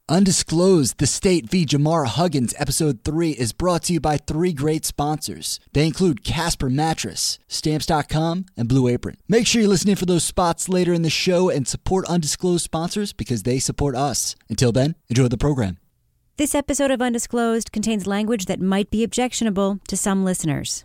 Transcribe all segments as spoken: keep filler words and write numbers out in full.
Undisclosed, The State v. Jamar Huggins, Episode three is brought to you by three great sponsors. They include Casper Mattress, Stamps dot com, and Blue Apron. Make sure you're listening for those spots later in the show and support undisclosed sponsors because they support us. Until then, enjoy the program. This episode of Undisclosed contains language that might be objectionable to some listeners.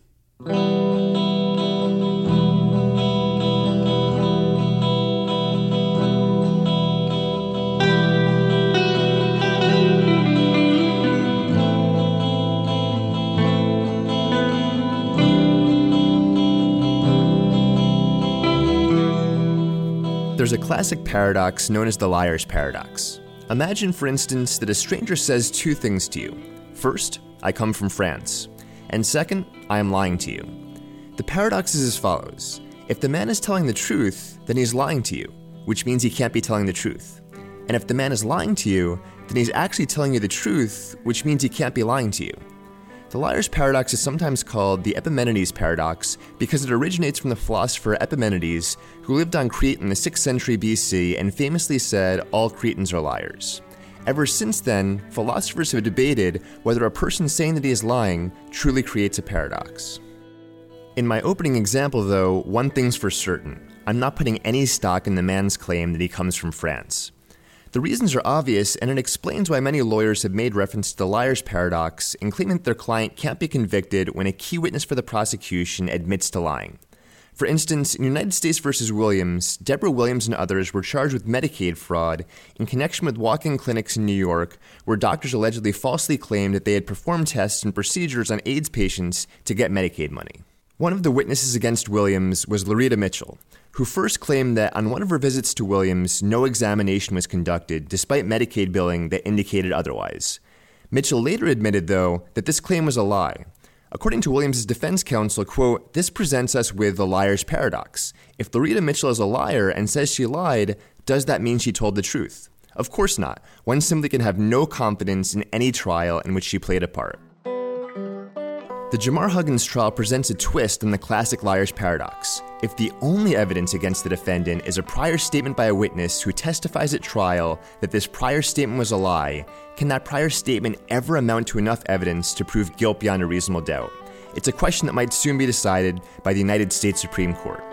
There's a classic paradox known as the liar's paradox. Imagine, for instance, that a stranger says two things to you. First, I come from France. And second, I am lying to you. The paradox is as follows. If the man is telling the truth, then he's lying to you, which means he can't be telling the truth. And if the man is lying to you, then he's actually telling you the truth, which means he can't be lying to you. The liar's paradox is sometimes called the Epimenides paradox because it originates from the philosopher Epimenides, who lived on Crete in the sixth century B C and famously said, "All Cretans are liars." Ever since then, philosophers have debated whether a person saying that he is lying truly creates a paradox. In my opening example, though, one thing's for certain. I'm not putting any stock in the man's claim that he comes from France. The reasons are obvious, and it explains why many lawyers have made reference to the liar's paradox in claiming that their client can't be convicted when a key witness for the prosecution admits to lying. For instance, in United States v. Williams, Deborah Williams and others were charged with Medicaid fraud in connection with walk-in clinics in New York where doctors allegedly falsely claimed that they had performed tests and procedures on AIDS patients to get Medicaid money. One of the witnesses against Williams was Loretta Mitchell, who first claimed that on one of her visits to Williams, no examination was conducted, despite Medicaid billing that indicated otherwise. Mitchell later admitted, though, that this claim was a lie. According to Williams' defense counsel, quote, "This presents us with the liar's paradox. If Loretta Mitchell is a liar and says she lied, does that mean she told the truth? Of course not. One simply can have no confidence in any trial in which she played a part." The Jamar Huggins trial presents a twist on the classic liar's paradox. If the only evidence against the defendant is a prior statement by a witness who testifies at trial that this prior statement was a lie, can that prior statement ever amount to enough evidence to prove guilt beyond a reasonable doubt? It's a question that might soon be decided by the United States Supreme Court.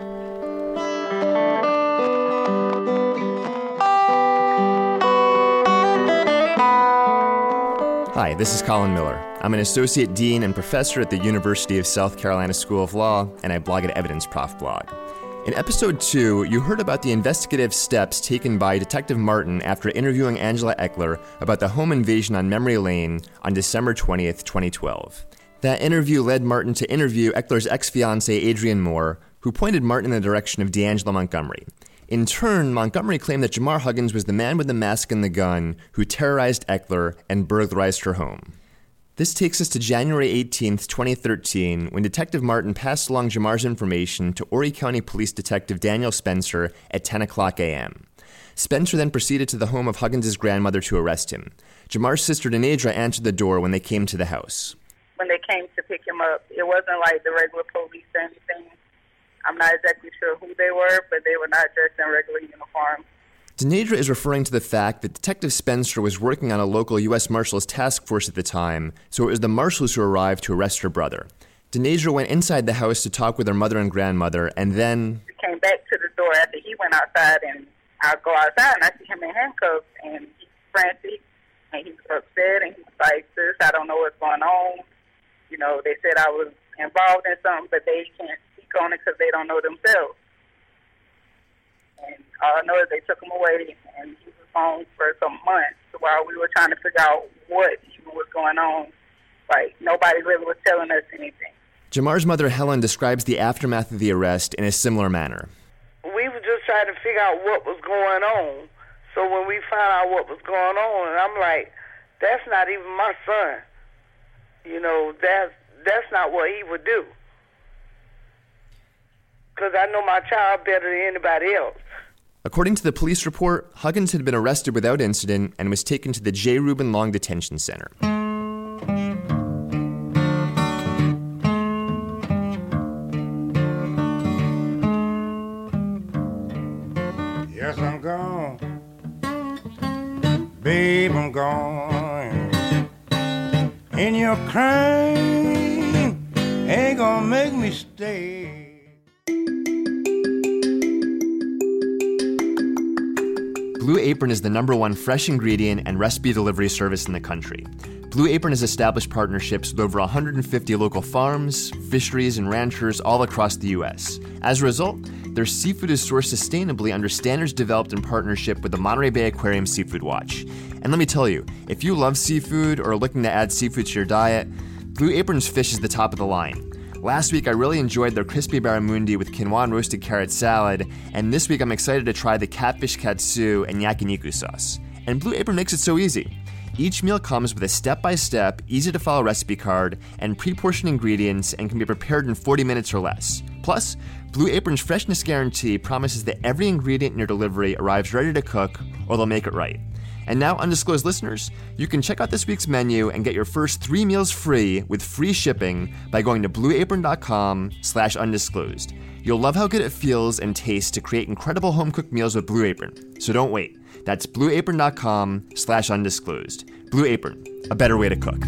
Hi, this is Colin Miller. I'm an associate dean and professor at the University of South Carolina School of Law, and I blog at Evidence Prof blog. In episode two, you heard about the investigative steps taken by Detective Martin after interviewing Angela Eckler about the home invasion on Memory Lane on December twentieth, twenty twelve. That interview led Martin to interview Eckler's ex-fiancée, Adrienne Moore, who pointed Martin in the direction of D'Angelo Montgomery. In turn, Montgomery claimed that Jamar Huggins was the man with the mask and the gun who terrorized Eckler and burglarized her home. This takes us to January eighteenth, twenty thirteen, when Detective Martin passed along Jamar's information to Horry County Police Detective Daniel Spencer at ten o'clock a.m. Spencer then proceeded to the home of Huggins' grandmother to arrest him. Jamar's sister Denadra answered the door when they came to the house. When they came to pick him up, it wasn't like the regular police or anything. I'm not exactly sure who they were, but they were not dressed in regular uniform. Denadra is referring to the fact that Detective Spencer was working on a local U S Marshals task force at the time, so it was the marshals who arrived to arrest her brother. Denadra went inside the house to talk with her mother and grandmother, and then... He came back to the door after he went outside, and I go outside, and I see him in handcuffs, and he's frantic, and he was upset, and he was like, "Sis, I don't know what's going on. You know, they said I was involved in something, but they can't on it because they don't know themselves." And all I know is they took him away, and he was home for some months while we were trying to figure out what even was going on. Like, nobody really was telling us anything. Jamar's mother, Helen, describes the aftermath of the arrest in a similar manner. We were just trying to figure out what was going on. So when we found out what was going on, and I'm like, that's not even my son. You know, that's, that's not what he would do. Because I know my child better than anybody else. According to the police report, Huggins had been arrested without incident and was taken to the J. Reuben Long Detention Center. Yes, I'm gone. Babe, I'm gone, and your crying ain't gonna make me stay. Blue Apron is the number one fresh ingredient and recipe delivery service in the country. Blue Apron has established partnerships with over one hundred fifty local farms, fisheries, and ranchers all across the U S. As a result, their seafood is sourced sustainably under standards developed in partnership with the Monterey Bay Aquarium Seafood Watch. And let me tell you, if you love seafood or are looking to add seafood to your diet, Blue Apron's fish is the top of the line. Last week, I really enjoyed their crispy barramundi with quinoa and roasted carrot salad, and this week I'm excited to try the catfish katsu and yakiniku sauce. And Blue Apron makes it so easy. Each meal comes with a step-by-step, easy-to-follow recipe card and pre-portioned ingredients and can be prepared in forty minutes or less. Plus, Blue Apron's freshness guarantee promises that every ingredient in your delivery arrives ready to cook, or they'll make it right. And now, undisclosed listeners, you can check out this week's menu and get your first three meals free with free shipping by going to blueapron.com slash undisclosed. You'll love how good it feels and tastes to create incredible home-cooked meals with Blue Apron. So don't wait. That's blueapron.com slash undisclosed. Blue Apron, a better way to cook.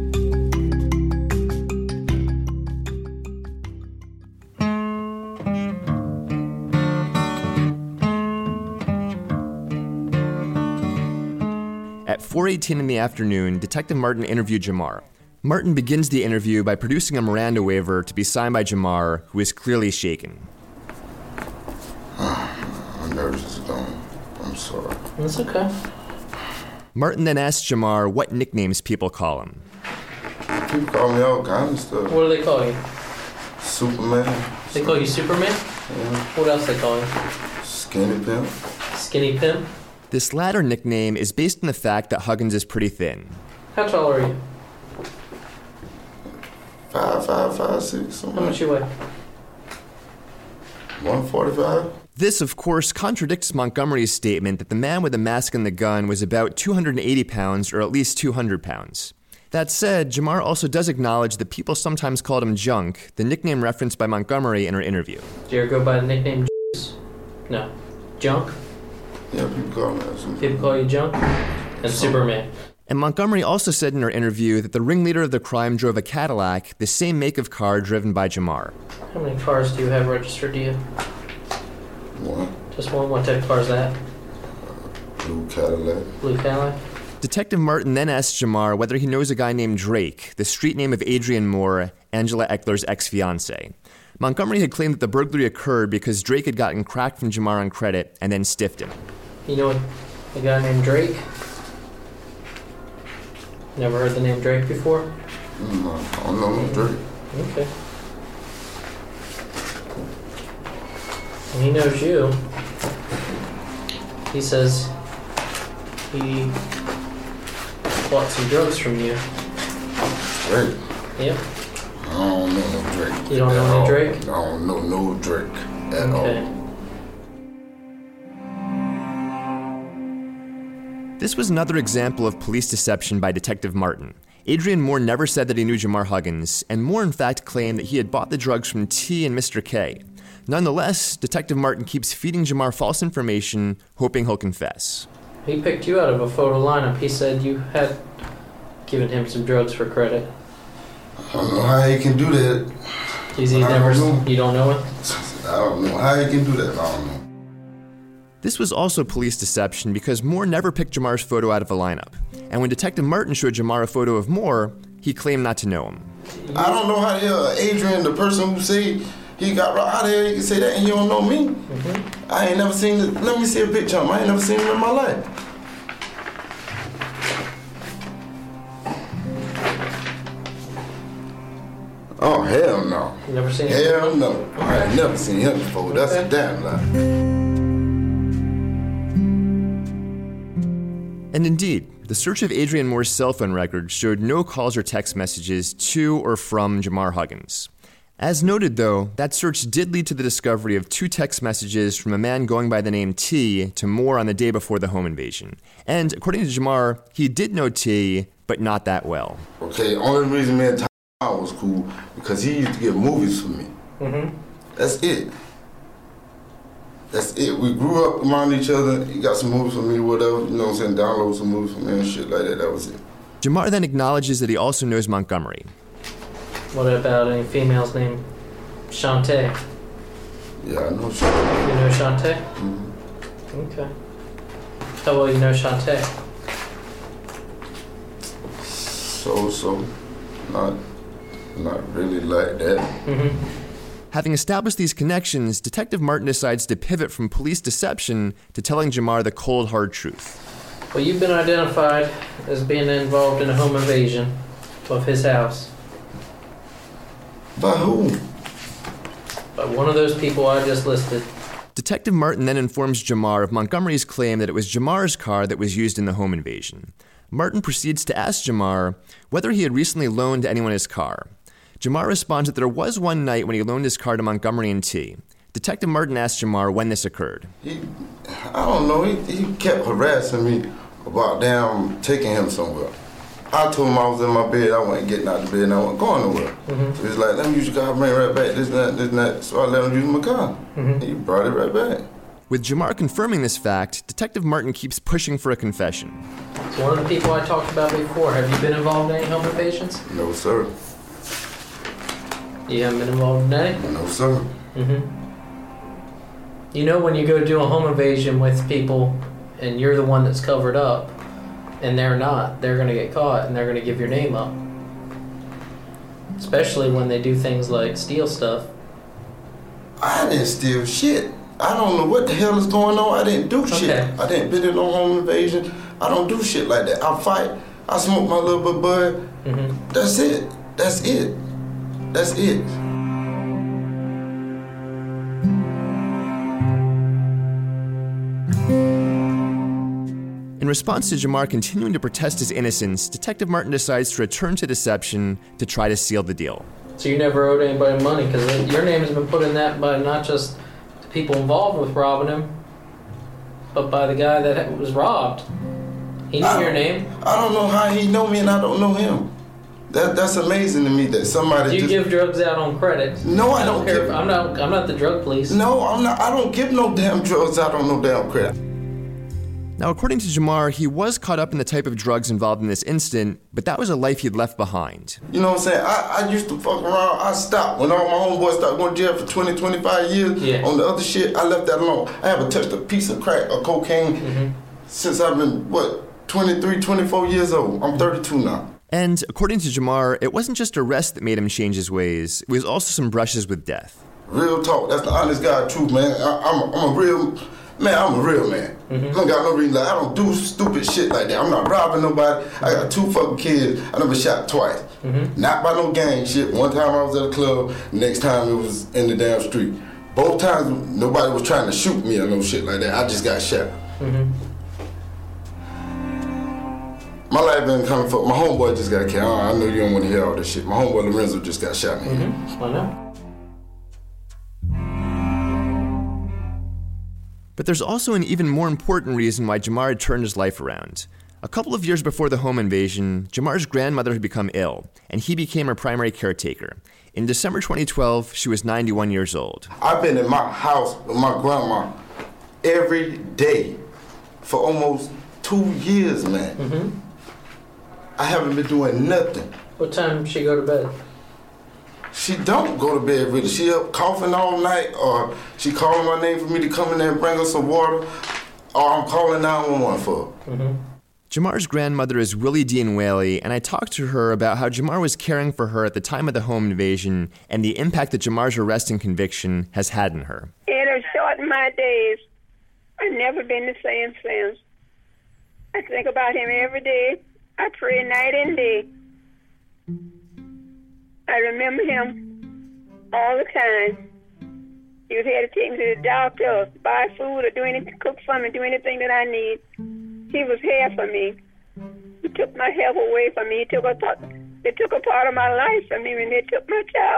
At four eighteen in the afternoon, Detective Martin interviewed Jamar. Martin begins the interview by producing a Miranda waiver to be signed by Jamar, who is clearly shaken. My nerves is gone. I'm sorry. That's okay. Martin then asks Jamar what nicknames people call him. People call me all kinds of stuff. What do they call you? Superman. They call you Superman? Yeah. What else they call you? Skinny Pimp. Skinny Pimp? This latter nickname is based on the fact that Huggins is pretty thin. How tall are you? Five, five, five, six. How much you weigh? one forty-five. This, of course, contradicts Montgomery's statement that the man with the mask and the gun was about two hundred eighty pounds, or at least two hundred pounds. That said, Jamar also does acknowledge that people sometimes called him Junk, the nickname referenced by Montgomery in her interview. Do you ever go by the nickname Juice? No. Junk? Yeah, people call me that. People call you Junk? And Superman. And Montgomery also said in her interview that the ringleader of the crime drove a Cadillac, the same make of car driven by Jamar. How many cars do you have registered to you? One. Just one? What type of car is that? Blue Cadillac. Blue Cadillac? Detective Martin then asks Jamar whether he knows a guy named Drake, the street name of Adrian Moore, Angela Eckler's ex-fiancé. Montgomery had claimed that the burglary occurred because Drake had gotten cracked from Jamar on credit and then stiffed him. You know a guy named Drake? Never heard the name Drake before? No, I don't know no Drake. Okay. And he knows you. He says he bought some drugs from you. Drake? Yep. I don't know no Drake. You don't know no all. Drake? I don't know no Drake at Okay. all. This was another example of police deception by Detective Martin. Adrian Moore never said that he knew Jamar Huggins, and Moore in fact claimed that he had bought the drugs from T and Mister K. Nonetheless, Detective Martin keeps feeding Jamar false information, hoping he'll confess. He picked you out of a photo lineup. He said you had given him some drugs for credit. I don't know how he can do that. Is he I never? don't know. You don't know it? I don't know how he can do that. I don't know. This was also police deception because Moore never picked Jamar's photo out of a lineup. And when Detective Martin showed Jamar a photo of Moore, he claimed not to know him. I don't know how the hell Adrian, the person who say he got robbed, how the hell he can say that and he don't know me? Mm-hmm. I ain't never seen it. Let me see a picture of him. I ain't never seen him in my life. Oh, hell no. You never seen him? Hell no. I ain't never seen him before. That's Okay. a damn lie. And indeed, the search of Adrian Moore's cell phone records showed no calls or text messages to or from Jamar Huggins. As noted, though, that search did lead to the discovery of two text messages from a man going by the name T to Moore on the day before the home invasion. And according to Jamar, he did know T, but not that well. Okay, only reason me and Tom was cool because he used to get movies for me. Mm-hmm. That's it. That's it. We grew up around each other. He got some movies for me, whatever. You know what I'm saying? Download some movies for me and shit like that. That was it. Jamar then acknowledges that he also knows Montgomery. What about any females named Shantae? Yeah, I know Shantae. You know Shantae? Mm-hmm. Okay. How well you know Shantae? So, so. Not, not really like that. Mm-hmm. Having established these connections, Detective Martin decides to pivot from police deception to telling Jamar the cold, hard truth. Well, you've been identified as being involved in a home invasion of his house. By who? By one of those people I just listed. Detective Martin then informs Jamar of Montgomery's claim that it was Jamar's car that was used in the home invasion. Martin proceeds to ask Jamar whether he had recently loaned anyone his car. Jamar responds that there was one night when he loaned his car to Montgomery and T. Detective Martin asked Jamar when this occurred. He, I don't know, he, he kept harassing me about damn taking him somewhere. I told him I was in my bed, I wasn't getting out of bed, and I wasn't going nowhere. Mm-hmm. So he's like, let me use your car, bring it right back, this and that, this and that. So I let him use my car. Mm-hmm. He brought it right back. With Jamar confirming this fact, Detective Martin keeps pushing for a confession. It's one of the people I talked about before. Have you been involved in any home invasions? No, sir. You haven't been involved in any? No, sir. Mm-hmm. You know when you go do a home invasion with people and you're the one that's covered up and they're not, they're going to get caught and they're going to give your name up. Especially when they do things like steal stuff. I didn't steal shit. I don't know what the hell is going on. I didn't do shit. Okay. I didn't been in no home invasion. I don't do shit like that. I fight. I smoke my little bit bud. Mm-hmm. That's it. That's it. That's it. In response to Jamar continuing to protest his innocence, Detective Martin decides to return to deception to try to seal the deal. So you never owed anybody money because your name has been put in that by not just the people involved with robbing him, but by the guy that was robbed. He knew your name. I don't know how he know me and I don't know him. That that's amazing to me that somebody. Do you just, give drugs out on credit? No, I, I don't, don't care. give. If, I'm not. I'm not the drug police. No, I'm not. I don't give no damn drugs out on no damn credit. Now, according to Jamar, he was caught up in the type of drugs involved in this incident, but that was a life he'd left behind. You know what I'm saying? I, I used to fuck around. I stopped. When all my homeboys started going to jail for twenty, twenty-five years yeah. on the other shit, I left that alone. I haven't touched a piece of crack or cocaine mm-hmm. since I've been, what, twenty-three, twenty-four years old. I'm thirty-two now. And according to Jamar, it wasn't just arrest that made him change his ways. It was also some brushes with death. Real talk. That's the honest God truth, man. I, I'm, a, I'm a real... Man, I'm a real man. Mm-hmm. I don't got no reason. Like, I don't do stupid shit like that. I'm not robbing nobody. I got two fucking kids. I never shot twice. Mm-hmm. Not by no gang shit. One time I was at a club. Next time it was in the damn street. Both times nobody was trying to shoot me or no shit like that. I just got shot. Mm-hmm. My life been coming for. My homeboy just got killed. I know you don't want to hear all this shit. My homeboy Lorenzo just got shot. Man. Mm-hmm. I know. But there's also an even more important reason why Jamar had turned his life around. A couple of years before the home invasion, Jamar's grandmother had become ill, and he became her primary caretaker. In December twenty twelve, she was ninety-one years old. I've been in my house with my grandma every day for almost two years, man. Mm-hmm. I haven't been doing nothing. What time did she go to bed? She don't go to bed really. She up coughing all night, or she calling my name for me to come in there and bring her some water, or I'm calling nine one one for her. Mm-hmm. Jamar's grandmother is Willie Dean Whaley, and I talked to her about how Jamar was caring for her at the time of the home invasion and the impact that Jamar's arrest and conviction has had in her. It has shortened my days. I've never been the same since. I think about him every day. I pray night and day. I remember him all the time. He was here to take me to the doctor, buy food, or do anything, cook for me, do anything that I need. He was here for me. He took my health away from me. He took a part, they took a part of my life from me when they took my child.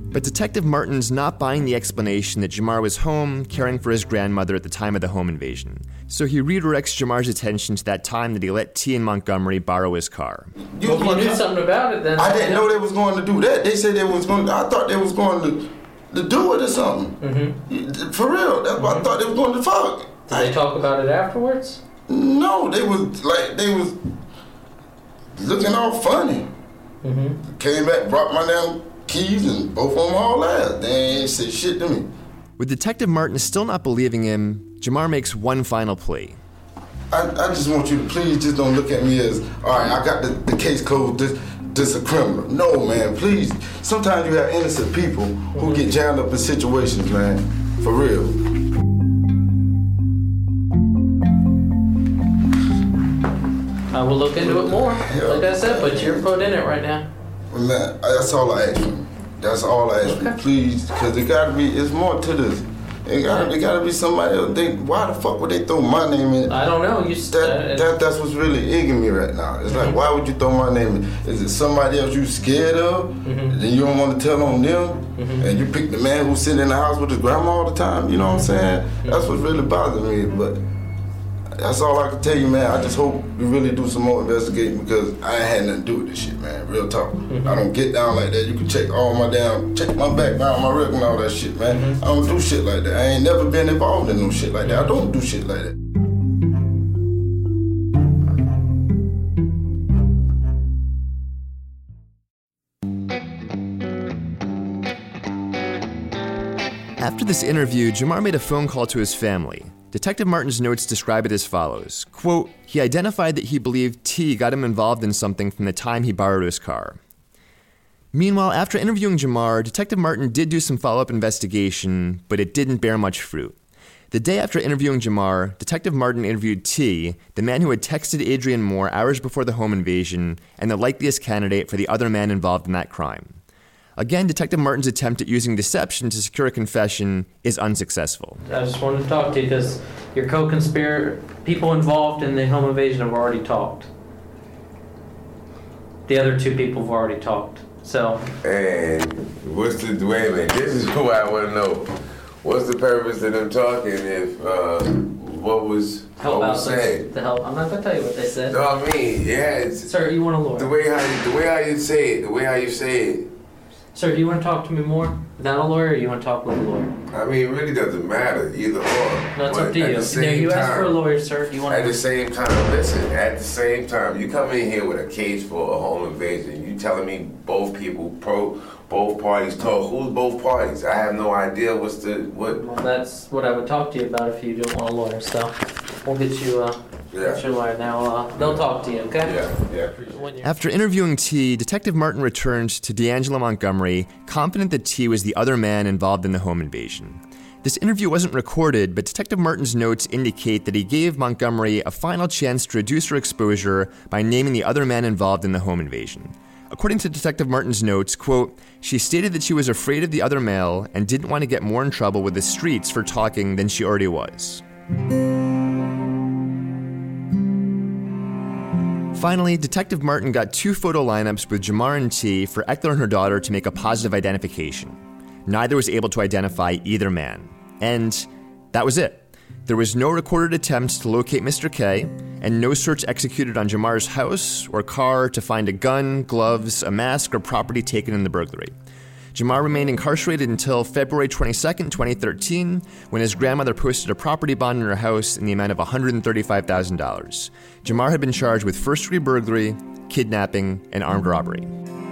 But Detective Martin's not buying the explanation that Jamar was home caring for his grandmother at the time of the home invasion. So he redirects Jamar's attention to that time that he let T in Montgomery borrow his car. You, well, if you knew something about it, then... I didn't know they was going to do that. They said they was going to... I thought they was going to, to do it or something. Mm-hmm. For real. That's what mm-hmm. I thought they was going to fuck. Did I, they talk about it afterwards? No, they was like... They was looking all funny. Mm-hmm. Came back, brought my damn keys, and both of them all ass. They ain't said shit to me. With Detective Martin still not believing him, Jamar makes one final plea. I, I just want you to please just don't look at me as, all right, I got the, the case closed, this, this a criminal. No, man, please. Sometimes you have innocent people who get jammed up in situations, man. For real. I will look into it more. Yeah. Like I said, but you're put in it right now. Well, man, that's all I ask for. That's all I ask okay. for, please, because there gotta be, it's more to this. It gotta, it gotta be somebody else. They, why the fuck would they throw my name in? I don't know. You that, uh, that That's what's really egging me right now. It's like, why would you throw my name in? Is it somebody else you scared of? Mm-hmm. Then you don't want to tell on them? Mm-hmm. And you pick the man who's sitting in the house with his grandma all the time? You know what I'm saying? Mm-hmm. That's what's really bothering me. But that's all I can tell you, man. I just hope you really do some more investigating because I ain't had nothing to do with this shit, man. Real talk. Mm-hmm. I don't get down like that. You can check all my damn, check my background, my record and all that shit, man. Mm-hmm. I don't do shit like that. I ain't never been involved in no shit like that. I don't do shit like that. After this interview, Jamar made a phone call to his family. Detective Martin's notes describe it as follows. Quote, he identified that he believed T got him involved in something from the time he borrowed his car. Meanwhile, after interviewing Jamar, Detective Martin did do some follow-up investigation, but it didn't bear much fruit. The day after interviewing Jamar, Detective Martin interviewed T, the man who had texted Adrian Moore hours before the home invasion, and the likeliest candidate for the other man involved in that crime. Again, Detective Martin's attempt at using deception to secure a confession is unsuccessful. I just wanted to talk to you because your co-conspirator, people involved in the home invasion have already talked. The other two people have already talked. So. And what's the, wait a minute, this is what I want to know. What's the purpose of them talking if, uh, what was, help what out was said? The help. I'm not going to tell you what they said. No, I mean, yeah. It's, Sir, you want a lawyer? The way how you, the way how you say it, the way how you say it. Sir, do you want to talk to me more without a lawyer, or you want to talk with a lawyer? I mean, it really doesn't matter, either or. No, it's up to you. No, you asked for a lawyer, sir. Do you want At the same time, listen, at the same time, you come in here with a case for a home invasion. You telling me both people, pro, both parties talk. Who's both parties? I have no idea what's the, what. Well, that's what I would talk to you about if you don't want a lawyer, so we'll get you, uh, yeah. get your lawyer now. Uh, they'll talk to you, okay? Yeah, yeah, appreciate it. After interviewing T, Detective Martin returned to D'Angelo Montgomery, confident that T was the other man involved in the home invasion. This interview wasn't recorded, but Detective Martin's notes indicate that he gave Montgomery a final chance to reduce her exposure by naming the other man involved in the home invasion. According to Detective Martin's notes, quote, she stated that she was afraid of the other male and didn't want to get more in trouble with the streets for talking than she already was. Finally, Detective Martin got two photo lineups with Jamar and T for Eckler and her daughter to make a positive identification. Neither was able to identify either man. And that was it. There was no recorded attempts to locate Mister K, and no search executed on Jamar's house or car to find a gun, gloves, a mask, or property taken in the burglary. Jamar remained incarcerated until February twenty-second, twenty thirteen, when his grandmother posted a property bond in her house in the amount of one hundred thirty-five thousand dollars. Jamar had been charged with first-degree burglary, kidnapping, and armed robbery.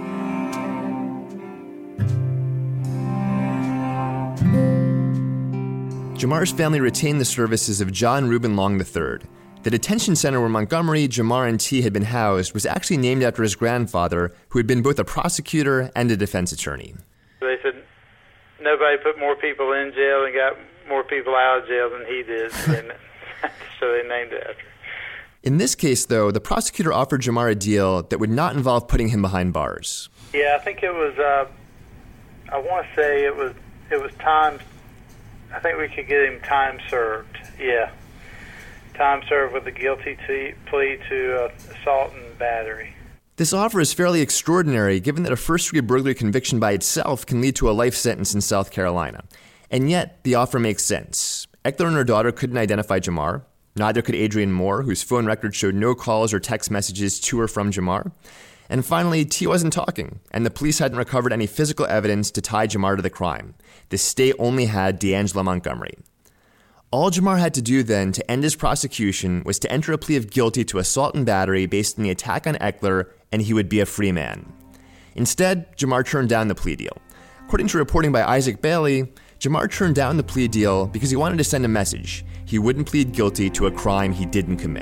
Jamar's family retained the services of John Reuben Long the third. The detention center where Montgomery, Jamar, and T had been housed was actually named after his grandfather, who had been both a prosecutor and a defense attorney. They said nobody put more people in jail and got more people out of jail than he did, so they named it after him. In this case, though, the prosecutor offered Jamar a deal that would not involve putting him behind bars. Yeah, I think it was, uh, I want to say it was, it was time, I think we could get him time served, yeah. Time served with a guilty t- plea to uh, assault and battery. This offer is fairly extraordinary given that a first-degree burglary conviction by itself can lead to a life sentence in South Carolina. And yet, the offer makes sense. Eckler and her daughter couldn't identify Jamar. Neither could Adrian Moore, whose phone record showed no calls or text messages to or from Jamar. And finally, T wasn't talking, and the police hadn't recovered any physical evidence to tie Jamar to the crime. The state only had D'Angelo Montgomery. All Jamar had to do then to end his prosecution was to enter a plea of guilty to assault and battery based on the attack on Eckler, and he would be a free man. Instead, Jamar turned down the plea deal. According to reporting by Isaac Bailey, Jamar turned down the plea deal because he wanted to send a message. He wouldn't plead guilty to a crime he didn't commit.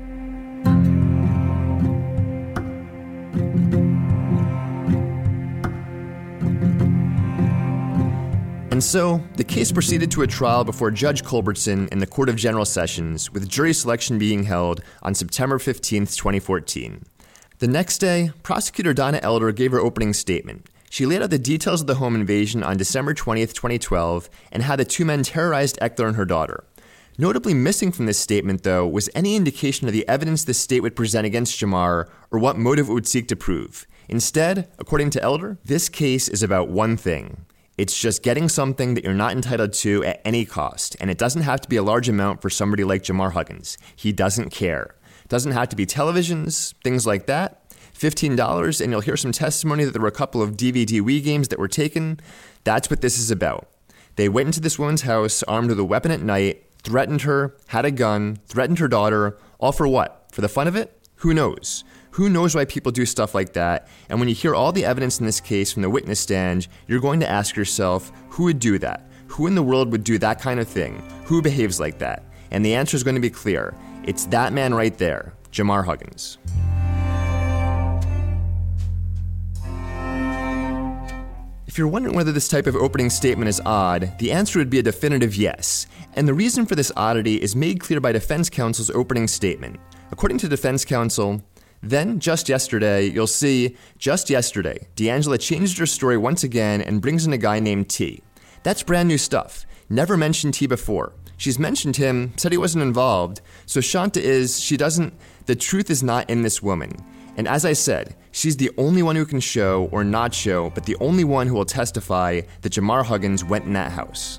And so, the case proceeded to a trial before Judge Culbertson in the Court of General Sessions, with jury selection being held on September fifteenth, twenty fourteen. The next day, Prosecutor Donna Elder gave her opening statement. She laid out the details of the home invasion on December twentieth, twenty twelve, and how the two men terrorized Eckler and her daughter. Notably missing from this statement, though, was any indication of the evidence the state would present against Jamar or what motive it would seek to prove. Instead, according to Elder, this case is about one thing. It's just getting something that you're not entitled to at any cost, and it doesn't have to be a large amount for somebody like Jamar Huggins. He doesn't care. It doesn't have to be televisions, things like that. fifteen dollars, and you'll hear some testimony that there were a couple of D V D Wii games that were taken. That's what this is about. They went into this woman's house armed with a weapon at night, threatened her, had a gun, threatened her daughter, all for what? For the fun of it? Who knows? Who knows why people do stuff like that? And when you hear all the evidence in this case from the witness stand, you're going to ask yourself, who would do that? Who in the world would do that kind of thing? Who behaves like that? And the answer is going to be clear. It's that man right there, Jamar Huggins. If you're wondering whether this type of opening statement is odd, the answer would be a definitive yes. And the reason for this oddity is made clear by defense counsel's opening statement. According to defense counsel, then, just yesterday, you'll see, just yesterday, D'Angelo changed her story once again and brings in a guy named T. That's brand new stuff. Never mentioned T before. She's mentioned him, said he wasn't involved, so Shanta is, she doesn't, the truth is not in this woman. And as I said, she's the only one who can show, or not show, but the only one who will testify that Jamar Huggins went in that house.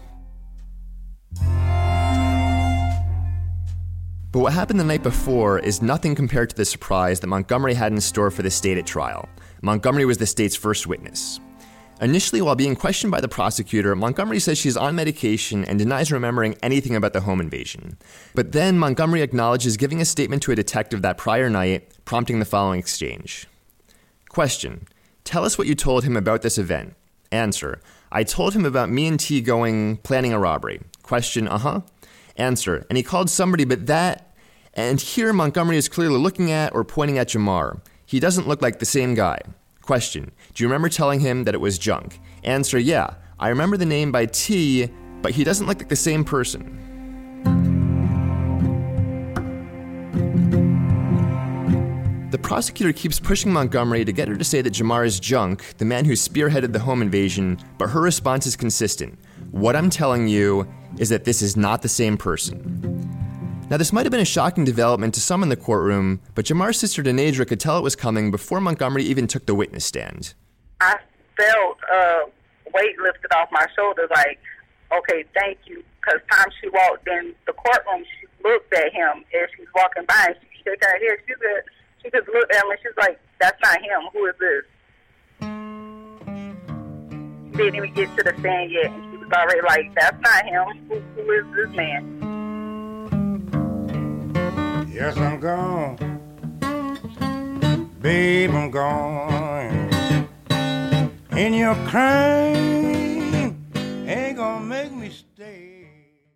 But what happened the night before is nothing compared to the surprise that Montgomery had in store for the state at trial. Montgomery was the state's first witness. Initially, while being questioned by the prosecutor, Montgomery says she's on medication and denies remembering anything about the home invasion. But then Montgomery acknowledges giving a statement to a detective that prior night, prompting the following exchange. Question: tell us what you told him about this event. Answer: I told him about me and T going, planning a robbery. Question: uh-huh. Answer: and he called somebody but that, and here Montgomery is clearly looking at or pointing at Jamar. He doesn't look like the same guy. Question: do you remember telling him that it was junk? Answer: yeah, I remember the name by T, but he doesn't look like the same person. The prosecutor keeps pushing Montgomery to get her to say that Jamar is junk, the man who spearheaded the home invasion, but her response is consistent. What I'm telling you is that this is not the same person. Now, this might have been a shocking development to some in the courtroom, but Jamar's sister Denadra could tell it was coming before Montgomery even took the witness stand. I felt uh, weight lifted off my shoulders, like, okay, thank you. Because time she walked in the courtroom, she looked at him as she's walking by, and she shook her head. She said, she just looked at him, and she's like, that's not him. Who is this? She didn't even get to the stand yet, and she was already like, that's not him. Who, who is this man? Yes, I'm gone. Babe, I'm gone. And your crying ain't gonna make me stay.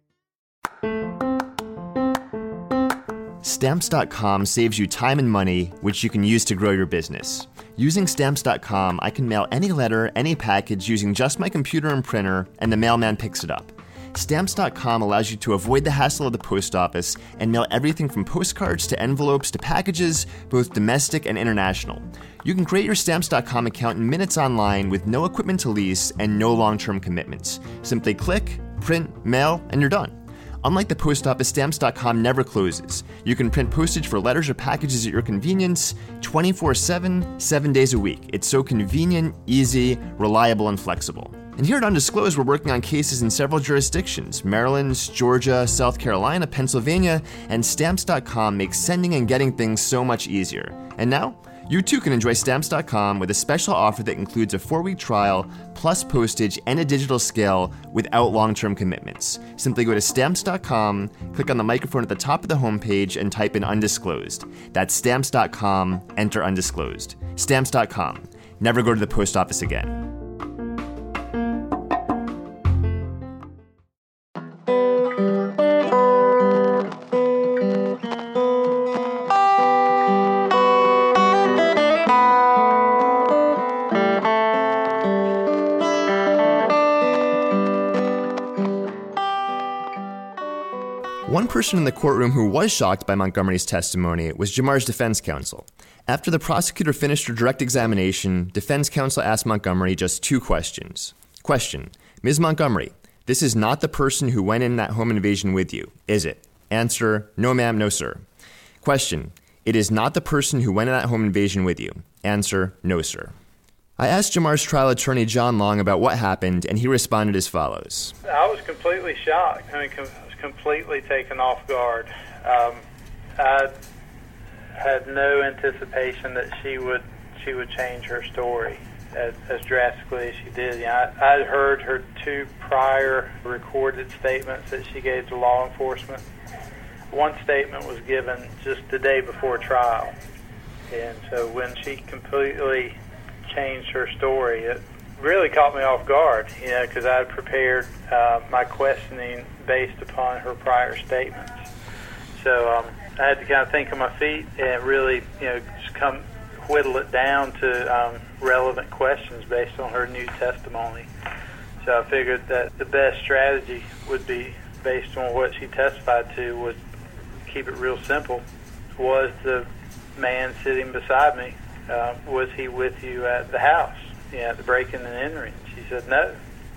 Stamps dot com saves you time and money, which you can use to grow your business. Using Stamps dot com, I can mail any letter, any package using just my computer and printer, and the mailman picks it up. Stamps dot com allows you to avoid the hassle of the post office and mail everything from postcards to envelopes to packages, both domestic and international. You can create your Stamps dot com account in minutes online with no equipment to lease and no long-term commitments. Simply click, print, mail, and you're done. Unlike the post office, Stamps dot com never closes. You can print postage for letters or packages at your convenience twenty-four seven, seven days a week. It's so convenient, easy, reliable, and flexible. And here at Undisclosed, we're working on cases in several jurisdictions: Maryland, Georgia, South Carolina, Pennsylvania, and Stamps dot com makes sending and getting things so much easier. And now, you too can enjoy Stamps dot com with a special offer that includes a four-week trial, plus postage and a digital scale without long-term commitments. Simply go to Stamps dot com, click on the microphone at the top of the homepage, and type in Undisclosed. That's Stamps dot com, enter Undisclosed. Stamps dot com. Never go to the post office again. One person in the courtroom who was shocked by Montgomery's testimony was Jamar's defense counsel. After the prosecutor finished her direct examination, defense counsel asked Montgomery just two questions. Question: Miz Montgomery, this is not the person who went in that home invasion with you, is it? Answer: no ma'am, no sir. Question: it is not the person who went in that home invasion with you. Answer: no sir. I asked Jamar's trial attorney John Long about what happened, and he responded as follows. I was completely shocked. I mean, com- completely taken off guard. Um, I had no anticipation that she would she would change her story as, as drastically as she did. You know, I, I heard her two prior recorded statements that she gave to law enforcement. One statement was given just the day before trial, and so when she completely changed her story, it really caught me off guard, you know, because I had prepared uh, my questioning based upon her prior statements. So um, I had to kind of think on my feet and really, you know, just come whittle it down to um, relevant questions based on her new testimony. So I figured that the best strategy would be, based on what she testified to, was keep it real simple. Was the man sitting beside me, uh, was he with you at the house? Yeah, at the breaking and entering. She said no.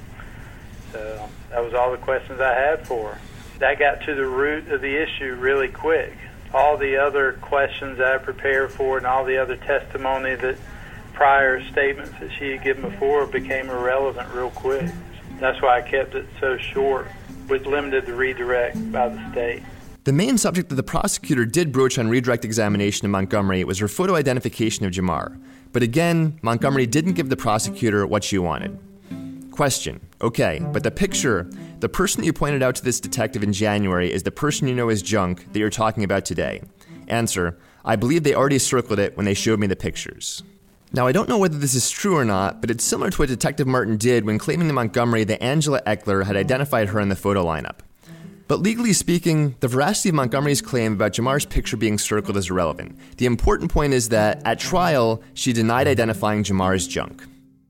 So that was all the questions I had for her. That got to the root of the issue really quick. All the other questions I prepared for and all the other testimony, that prior statements that she had given before, became irrelevant real quick. That's why I kept it so short, which limited the redirect by the state. The main subject that the prosecutor did broach on redirect examination of Montgomery was her photo identification of Jamar. But again, Montgomery didn't give the prosecutor what she wanted. Question: okay, but the picture, the person that you pointed out to this detective in January is the person you know as Junk that you're talking about today. Answer: I believe they already circled it when they showed me the pictures. Now, I don't know whether this is true or not, but it's similar to what Detective Martin did when claiming to Montgomery that Angela Eckler had identified her in the photo lineup. But legally speaking, the veracity of Montgomery's claim about Jamar's picture being circled is irrelevant. The important point is that, at trial, she denied identifying Jamar as Junk.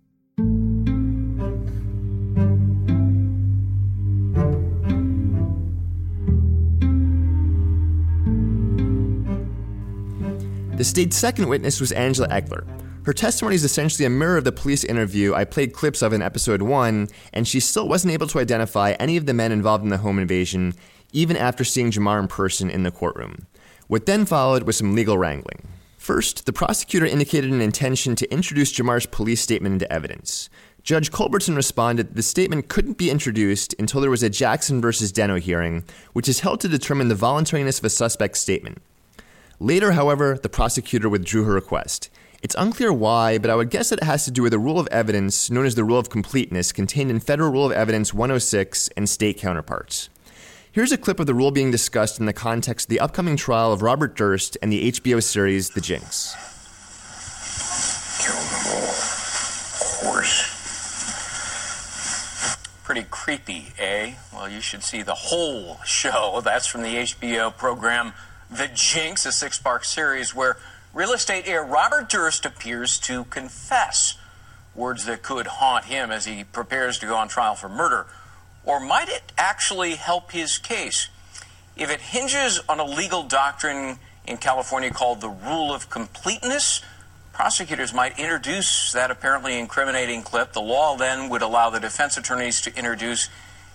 The state's second witness was Angela Eckler. Her testimony is essentially a mirror of the police interview I played clips of in episode one, and she still wasn't able to identify any of the men involved in the home invasion, even after seeing Jamar in person in the courtroom. What then followed was some legal wrangling. First, the prosecutor indicated an intention to introduce Jamar's police statement into evidence. Judge Culbertson responded that the statement couldn't be introduced until there was a Jackson versus Deno hearing, which is held to determine the voluntariness of a suspect's statement. Later, however, the prosecutor withdrew her request. It's unclear why, but I would guess that it has to do with a rule of evidence known as the rule of completeness contained in Federal Rule of Evidence one oh six and state counterparts. Here's a clip of the rule being discussed in the context of the upcoming trial of Robert Durst and the H B O series The Jinx. Kill them all. Of course. Pretty creepy, eh? Well, you should see the whole show. That's from the H B O program The Jinx, a six-part series where real estate heir Robert Durst appears to confess, words that could haunt him as he prepares to go on trial for murder. Or might it actually help his case? If it hinges on a legal doctrine in California called the rule of completeness, prosecutors might introduce that apparently incriminating clip. The law then would allow the defense attorneys to introduce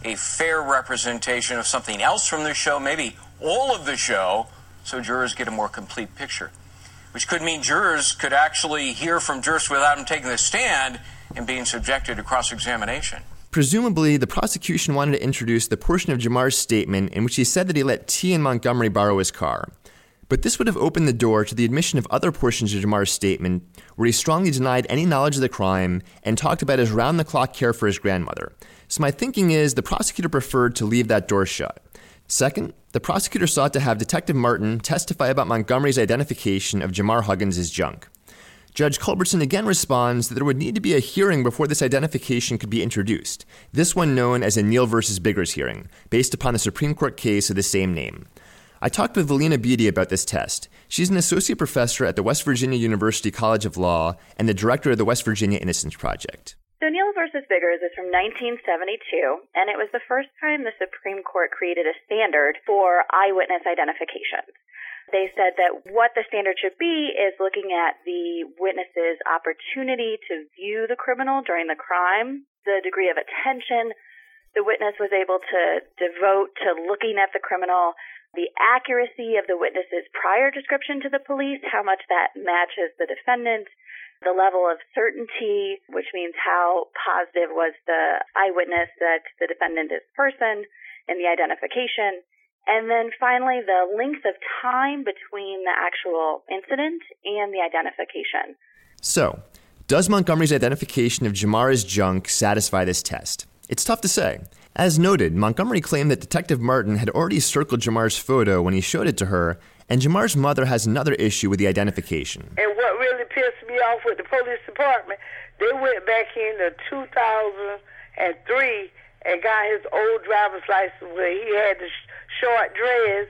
a fair representation of something else from the show, maybe all of the show, so jurors get a more complete picture. Which could mean jurors could actually hear from jurors without them taking the stand and being subjected to cross-examination. Presumably, the prosecution wanted to introduce the portion of Jamar's statement in which he said that he let T and Montgomery borrow his car. But this would have opened the door to the admission of other portions of Jamar's statement where he strongly denied any knowledge of the crime and talked about his round-the-clock care for his grandmother. So my thinking is the prosecutor preferred to leave that door shut. Second, the prosecutor sought to have Detective Martin testify about Montgomery's identification of Jamar Huggins as junk. Judge Culbertson again responds that there would need to be a hearing before this identification could be introduced, this one known as a Neal versus Biggers hearing, based upon the Supreme Court case of the same name. I talked with Valina Beatty about this test. She's an associate professor at the West Virginia University College of Law and the director of the West Virginia Innocence Project. So Neal versus Biggers is from nineteen seventy-two, and it was the first time the Supreme Court created a standard for eyewitness identifications. They said that what the standard should be is looking at the witness's opportunity to view the criminal during the crime, the degree of attention the witness was able to devote to looking at the criminal, the accuracy of the witness's prior description to the police, how much that matches the defendant, the level of certainty, which means how positive was the eyewitness that the defendant is person in the identification. And then finally, the length of time between the actual incident and the identification. So, does Montgomery's identification of Jamar as junk satisfy this test? It's tough to say. As noted, Montgomery claimed that Detective Martin had already circled Jamar's photo when he showed it to her, and Jamar's mother has another issue with the identification. And what really pissed me off with the police department, they went back into two thousand three and got his old driver's license where he had the sh- short dreads,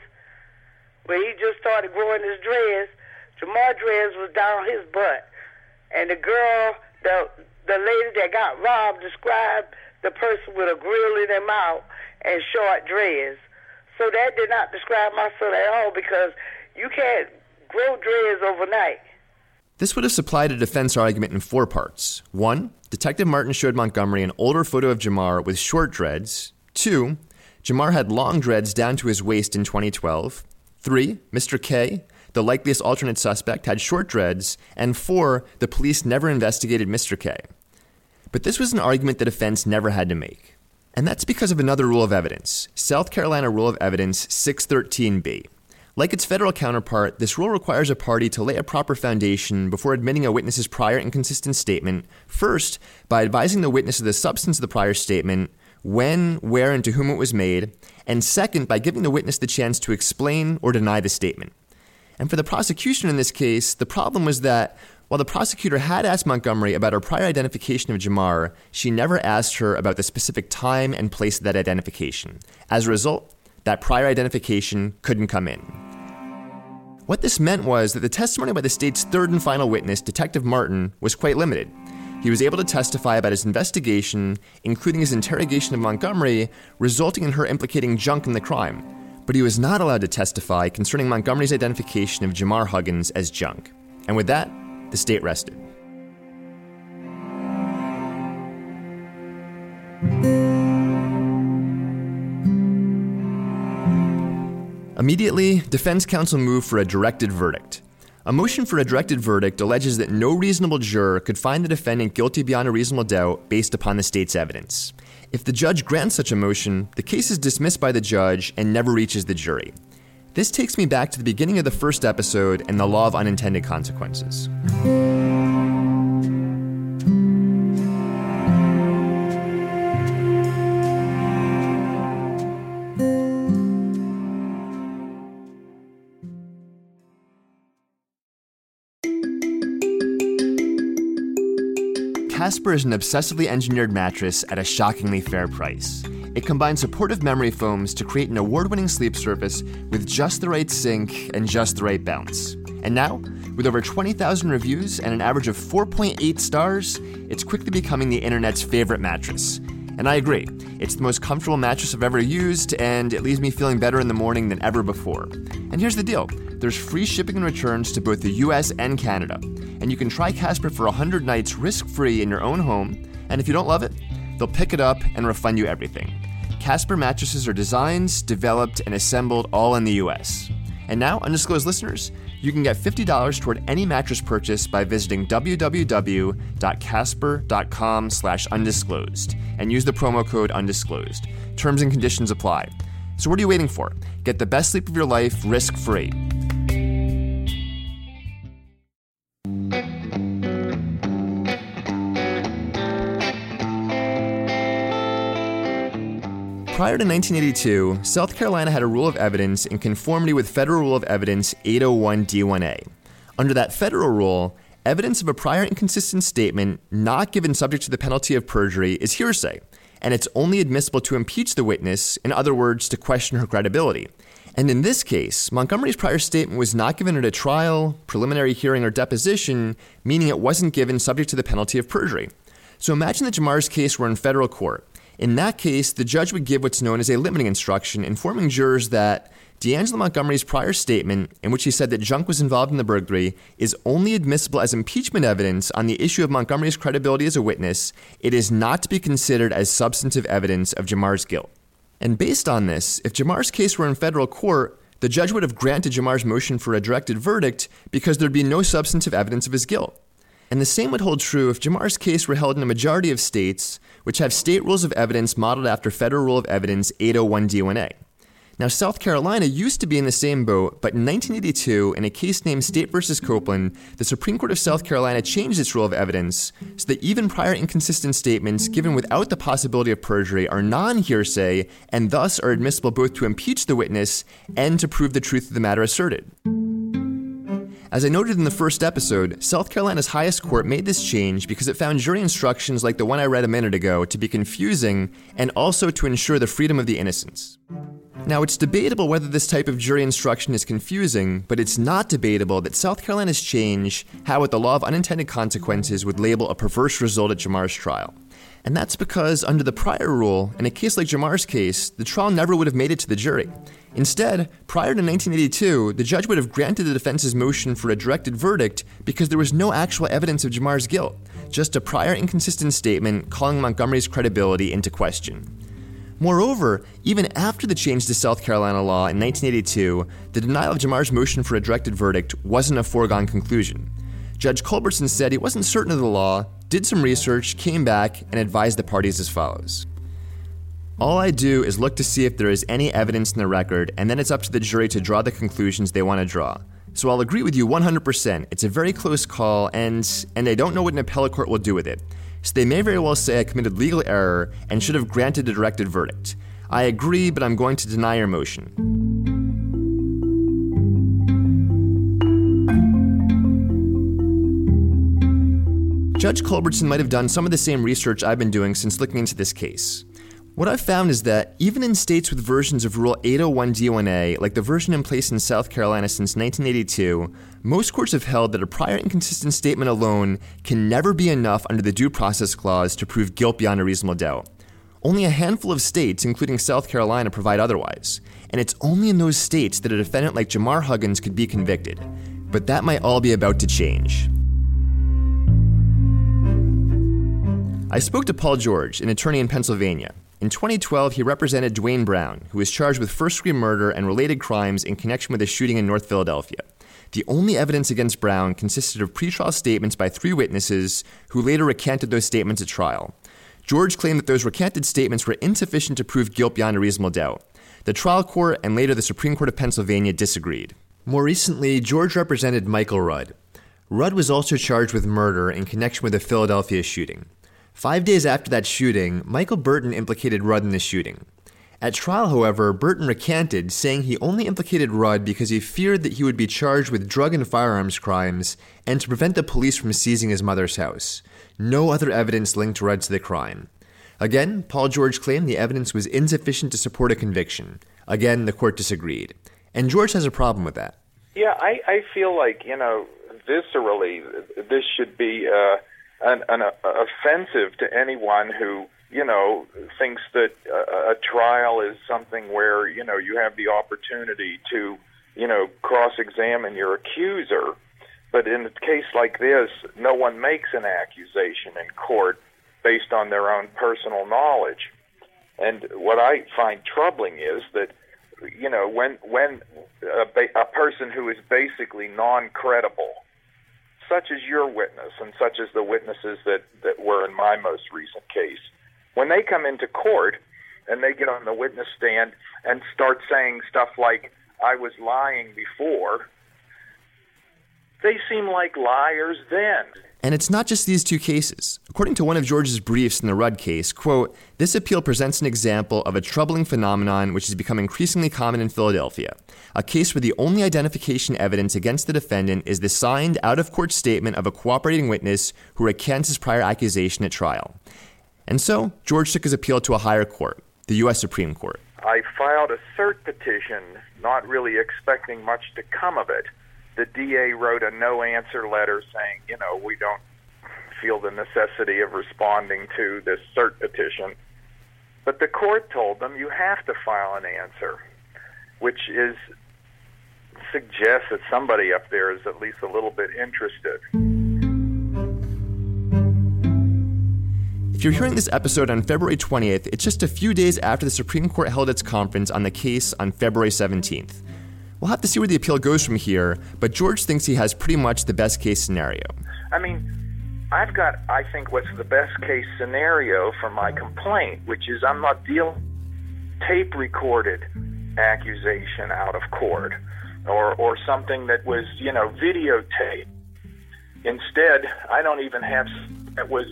where he just started growing his dreads. Jamar dreads was down his butt. And the girl, the the lady that got robbed, described the person with a grill in their mouth and short dreads. So that did not describe my son at all, because you can't grow dreads overnight. This would have supplied a defense argument in four parts. One, Detective Martin showed Montgomery an older photo of Jamar with short dreads. Two, Jamar had long dreads down to his waist in twenty twelve. Three, Mister K, the likeliest alternate suspect, had short dreads. And four, the police never investigated Mister K. But this was an argument the defense never had to make. And that's because of another rule of evidence, South Carolina Rule of Evidence six thirteen B. Like its federal counterpart, this rule requires a party to lay a proper foundation before admitting a witness's prior inconsistent statement, first, by advising the witness of the substance of the prior statement, when, where, and to whom it was made, and second, by giving the witness the chance to explain or deny the statement. And for the prosecution in this case, the problem was that while the prosecutor had asked Montgomery about her prior identification of Jamar, she never asked her about the specific time and place of that identification. As a result, that prior identification couldn't come in. What this meant was that the testimony by the state's third and final witness, Detective Martin, was quite limited. He was able to testify about his investigation, including his interrogation of Montgomery, resulting in her implicating junk in the crime. But he was not allowed to testify concerning Montgomery's identification of Jamar Huggins as junk. And with that, the state rested. Immediately, defense counsel moved for a directed verdict. A motion for a directed verdict alleges that no reasonable juror could find the defendant guilty beyond a reasonable doubt based upon the state's evidence. If the judge grants such a motion, the case is dismissed by the judge and never reaches the jury. This takes me back to the beginning of the first episode and the law of unintended consequences. Casper is an obsessively engineered mattress at a shockingly fair price. It combines supportive memory foams to create an award-winning sleep surface with just the right sink and just the right bounce. And now, with over twenty thousand reviews and an average of four point eight stars, it's quickly becoming the internet's favorite mattress. And I agree, it's the most comfortable mattress I've ever used, and it leaves me feeling better in the morning than ever before. And here's the deal, there's free shipping and returns to both the U S and Canada. And you can try Casper for one hundred nights risk-free in your own home, and if you don't love it, they'll pick it up and refund you everything. Casper mattresses are designed, developed, and assembled all in the U S. And now, undisclosed listeners, you can get fifty dollars toward any mattress purchase by visiting www.casper.com slash undisclosed and use the promo code undisclosed. Terms and conditions apply. So what are you waiting for? Get the best sleep of your life risk-free. Prior to nineteen eighty-two, South Carolina had a rule of evidence in conformity with Federal Rule of Evidence eight oh one D one A. Under that federal rule, evidence of a prior inconsistent statement not given subject to the penalty of perjury is hearsay, and it's only admissible to impeach the witness, in other words, to question her credibility. And in this case, Montgomery's prior statement was not given at a trial, preliminary hearing, or deposition, meaning it wasn't given subject to the penalty of perjury. So imagine that Jamar's case were in federal court. In that case, the judge would give what's known as a limiting instruction, informing jurors that D'Angelo Montgomery's prior statement, in which he said that Junk was involved in the burglary, is only admissible as impeachment evidence on the issue of Montgomery's credibility as a witness. It is not to be considered as substantive evidence of Jamar's guilt. And based on this, if Jamar's case were in federal court, the judge would have granted Jamar's motion for a directed verdict because there'd be no substantive evidence of his guilt. And the same would hold true if Jamar's case were held in a majority of states, which have state rules of evidence modeled after Federal Rule of Evidence eight oh one D one A. Now, South Carolina used to be in the same boat, but in nineteen eighty-two, in a case named State versus Copeland, the Supreme Court of South Carolina changed its rule of evidence so that even prior inconsistent statements given without the possibility of perjury are non-hearsay and thus are admissible both to impeach the witness and to prove the truth of the matter asserted. As I noted in the first episode, South Carolina's highest court made this change because it found jury instructions like the one I read a minute ago to be confusing and also to ensure the freedom of the innocents. Now, it's debatable whether this type of jury instruction is confusing, but it's not debatable that South Carolina's change, how with the law of unintended consequences would label a perverse result at Jamar's trial. And that's because under the prior rule, in a case like Jamar's case, the trial never would have made it to the jury. Instead, prior to nineteen eighty-two, the judge would have granted the defense's motion for a directed verdict because there was no actual evidence of Jamar's guilt, just a prior inconsistent statement calling Montgomery's credibility into question. Moreover, even after the change to South Carolina law in nineteen eighty-two, the denial of Jamar's motion for a directed verdict wasn't a foregone conclusion. Judge Culbertson said he wasn't certain of the law, did some research, came back, and advised the parties as follows. All I do is look to see if there is any evidence in the record, and then it's up to the jury to draw the conclusions they want to draw. So I'll agree with you one hundred percent. It's a very close call, and and I don't know what an appellate court will do with it. So they may very well say I committed legal error and should have granted a directed verdict. I agree, but I'm going to deny your motion. Judge Culbertson might have done some of the same research I've been doing since looking into this case. What I've found is that even in states with versions of Rule eight oh one D one A, like the version in place in South Carolina since nineteen eighty-two, most courts have held that a prior inconsistent statement alone can never be enough under the Due Process Clause to prove guilt beyond a reasonable doubt. Only a handful of states, including South Carolina, provide otherwise, and it's only in those states that a defendant like Jamar Huggins could be convicted. But that might all be about to change. I spoke to Paul George, an attorney in Pennsylvania. In twenty twelve, he represented Dwayne Brown, who was charged with first-degree murder and related crimes in connection with a shooting in North Philadelphia. The only evidence against Brown consisted of pretrial statements by three witnesses who later recanted those statements at trial. George claimed that those recanted statements were insufficient to prove guilt beyond a reasonable doubt. The trial court and later the Supreme Court of Pennsylvania disagreed. More recently, George represented Michael Rudd. Rudd was also charged with murder in connection with the Philadelphia shooting. Five days after that shooting, Michael Burton implicated Rudd in the shooting. At trial, however, Burton recanted, saying he only implicated Rudd because he feared that he would be charged with drug and firearms crimes and to prevent the police from seizing his mother's house. No other evidence linked Rudd to the crime. Again, Paul George claimed the evidence was insufficient to support a conviction. Again, the court disagreed. And George has a problem with that. Yeah, I, I feel like, you know, viscerally, this should be uh, an, an uh, offensive to anyone who, you know, thinks that a, a trial is something where, you know, you have the opportunity to, you know, cross-examine your accuser. But in a case like this, no one makes an accusation in court based on their own personal knowledge. And what I find troubling is that, you know, when when a, ba- a person who is basically non-credible, such as your witness and such as the witnesses that, that were in my most recent case, when they come into court and they get on the witness stand and start saying stuff like, I was lying before, they seem like liars then. And it's not just these two cases. According to one of George's briefs in the Rudd case, quote, this appeal presents an example of a troubling phenomenon which has become increasingly common in Philadelphia, a case where the only identification evidence against the defendant is the signed out-of-court statement of a cooperating witness who recants his prior accusation at trial. And so, George took his appeal to a higher court, the U S Supreme Court. I filed a cert petition, not really expecting much to come of it. The D A wrote a no-answer letter saying, you know, we don't feel the necessity of responding to this cert petition. But the court told them you have to file an answer, which is suggests that somebody up there is at least a little bit interested. If you're hearing this episode on February twentieth, it's just a few days after the Supreme Court held its conference on the case on February seventeenth. We'll have to see where the appeal goes from here, but George thinks he has pretty much the best case scenario. I mean, I've got, I think, what's the best case scenario for my complaint, which is I'm not dealing tape recorded accusation out of court or, or something that was, you know, videotaped. Instead, I don't even have that was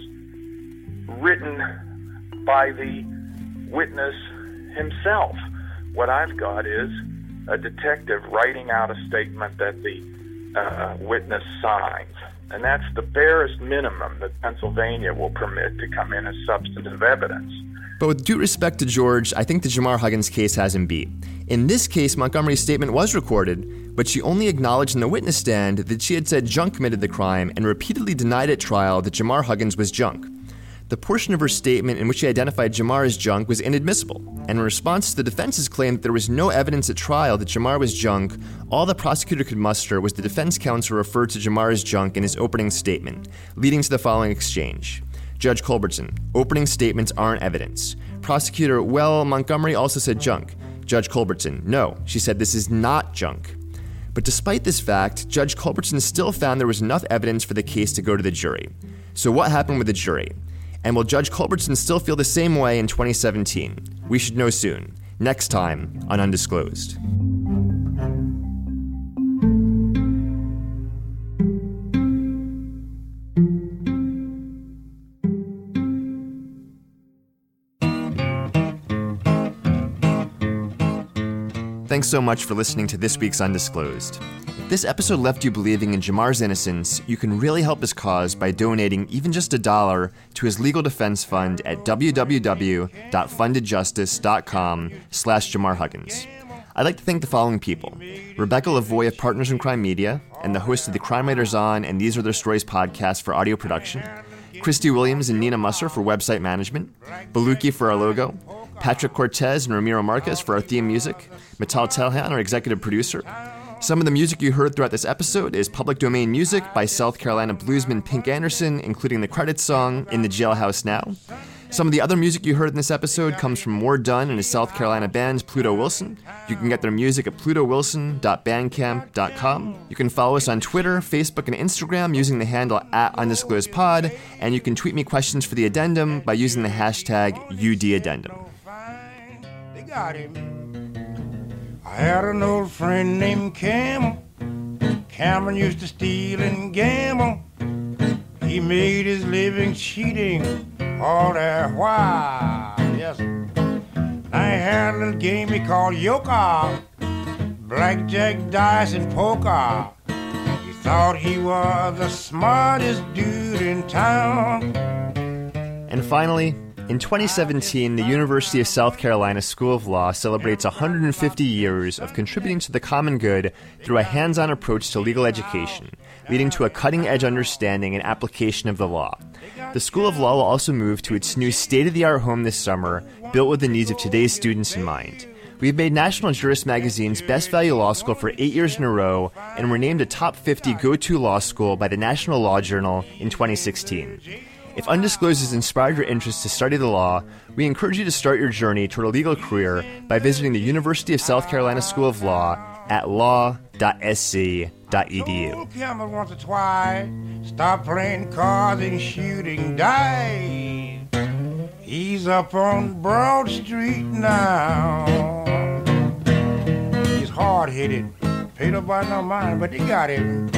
written by the witness himself. What I've got is a detective writing out a statement that the uh, witness signs. And that's the barest minimum that Pennsylvania will permit to come in as substantive evidence. But with due respect to George, I think the Jamar Huggins case has him beat. In this case, Montgomery's statement was recorded, but she only acknowledged in the witness stand that she had said Junk committed the crime and repeatedly denied at trial that Jamar Huggins was Junk. The portion of her statement in which she identified Jamar as Junk was inadmissible, and in response to the defense's claim that there was no evidence at trial that Jamar was Junk, all the prosecutor could muster was the defense counsel referred to Jamar as Junk in his opening statement, leading to the following exchange. Judge Culbertson, opening statements aren't evidence. Prosecutor, well, Montgomery also said Junk. Judge Culbertson, no, she said this is not Junk. But despite this fact, Judge Culbertson still found there was enough evidence for the case to go to the jury. So what happened with the jury? And will Judge Culbertson still feel the same way in twenty seventeen? We should know soon. Next time on Undisclosed. Thanks so much for listening to this week's Undisclosed. If this episode left you believing in Jamar's innocence, you can really help his cause by donating even just a dollar to his legal defense fund at www.fundedjustice.com slash Jamar Huggins. I'd like to thank the following people: Rebecca Lavoie of Partners in Crime Media and the host of the Crime Writers On and These Are Their Stories podcast for audio production, Christy Williams and Nina Musser for website management, Baluki for our logo, Patrick Cortez and Ramiro Marquez for our theme music, Matal Telhan, our executive producer. Some of the music you heard throughout this episode is public domain music by South Carolina bluesman Pink Anderson, including the credits song In the Jailhouse Now. Some of the other music you heard in this episode comes from More Dunn and his South Carolina band Pluto Wilson. You can get their music at pluto wilson dot bandcamp dot com. You can follow us on Twitter, Facebook, and Instagram using the handle at undisclosedpod, and you can tweet me questions for the addendum by using the hashtag U D addendum. They got him. I had an old friend named Campbell. Cameron used to steal and gamble. He made his living cheating all that while. Yes. I had a little game he called Yoka, blackjack, dice, and poker. He thought he was the smartest dude in town. And finally, in twenty seventeen, the University of South Carolina School of Law celebrates one hundred fifty years of contributing to the common good through a hands-on approach to legal education, leading to a cutting-edge understanding and application of the law. The School of Law will also move to its new state-of-the-art home this summer, built with the needs of today's students in mind. We've made National Jurist Magazine's Best Value Law School for eight years in a row, and were named a top fifty go-to law school by the National Law Journal in twenty sixteen. If Undisclosed has inspired your interest to study the law, we encourage you to start your journey toward a legal career by visiting the University of South Carolina School of Law at law dot s c dot e d u. Campbell once or twice, stop playing cards and shooting dice. He's up on Broad Street now. He's hard-headed, paid up by no mind, but they got him.